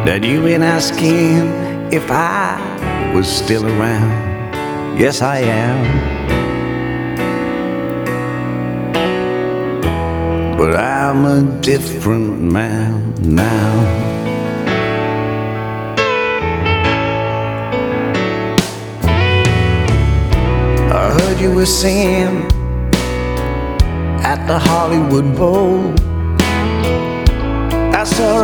that you've been asking if I was still around. Yes, I am. But I'm a different man now. I heard you were singing at the Hollywood Bowl. I saw